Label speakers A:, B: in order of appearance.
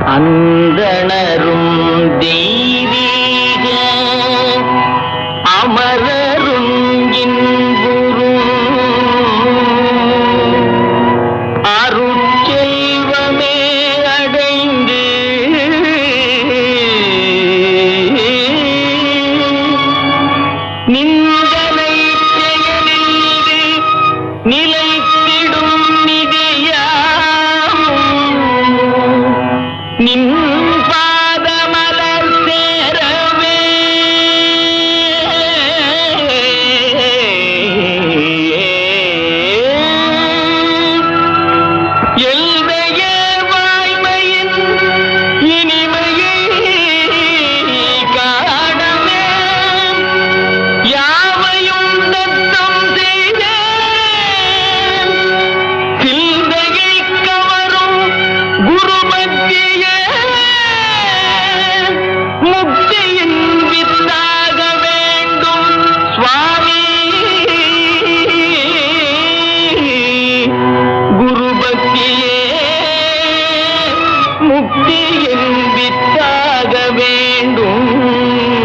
A: அந்தணரும் தெய்வீக அமரரும் இன்புறும் அருட்செல்வமே அடைந்து நிந்தனை செயலில் நிலைத்திடும் நிதியாம் நின் பாதமலர் சேரவே எல்தைய வாய்மையின் இனிமையை காணவே யாவையும் தத்தம் செய்தே சிந்தையை கவரும் குரு பக்தியே முக்தியின் வித்தாக வேண்டும் சுவாமி குரு பக்தியே முக்தியின் வித்தாக வேண்டும்